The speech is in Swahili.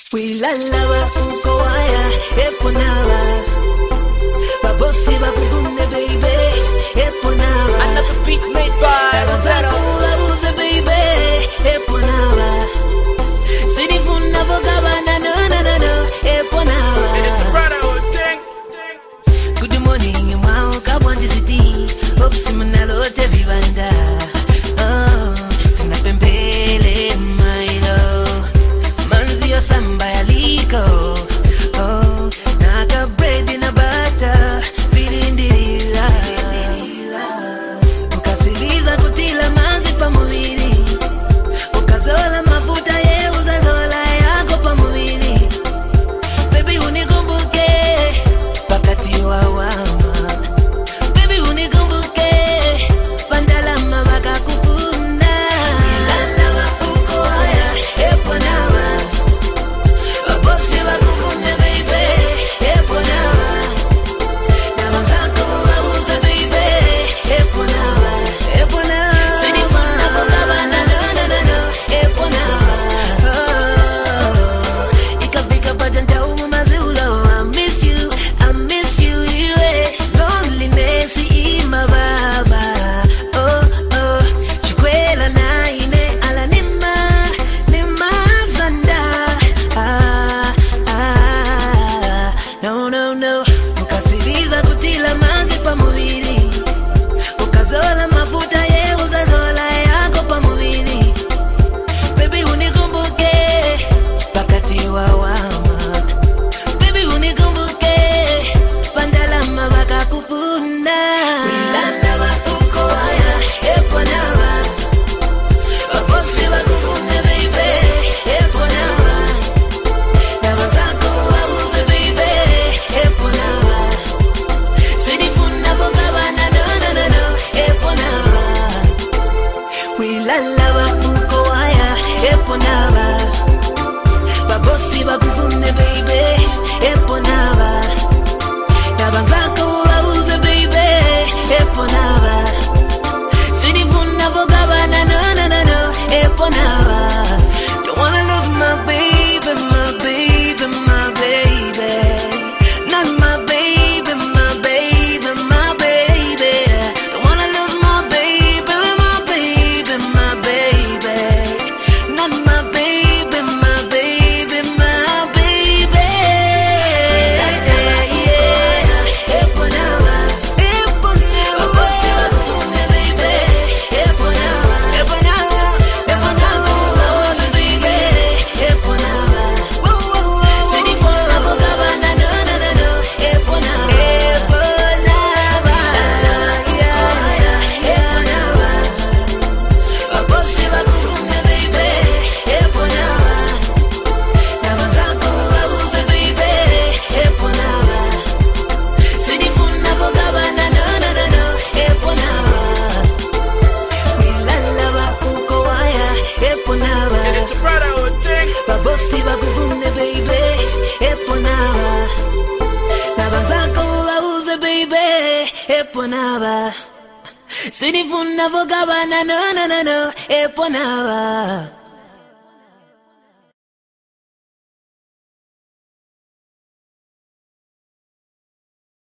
Wilalaba uko waya eponaba babosi bakuvune baby eponaba another beat made by Rosetta. Uze baby eponaba sinifuna bogabana no eponaba. It's a brotherhood thing. Good morning mwa kabwanje city hopes mnalote vivanda sina pembele mailo manzi ya samba ya liko naka bread na butter vilindilila ukasiliza kutila manzi pamuvili ukazola mafuta ye uzazola yako pamuvili baby unikumbuke wakati wa wama baby unikumbuke pandalama bakakufuna ilalaba uko haya eponama babosi bakufune baby eponama namanzako bauze baby eponama sinifuna bokabana no eponama ikafika pajanta umu maziulo I miss you yeah. Loneliness ima baba chikwela naine ala nima zanda no ukasiriza kutila manzi pamuvili ukazola mafuta ye uzazola yako pamuvili baby unikumbuke wakati wa wama baby unikumbuke pandalama bakakufuna wilalaba uko haya eponama babosi bakufune baby eponama nabazako bauze baby eponama sinifuna bogabana no eponama wilalaba uko haya eponama babosi bakufune baby eponama nabanzako bauze baby eponama sinifuna bogabana no eponama don't wanna lose my baby not my baby don't wanna lose my baby not my baby It's a brotherhood thing. babosi bakuvune baby eponaba nabanzako bauze baby eponaba sinifuna bogabana no eponaba.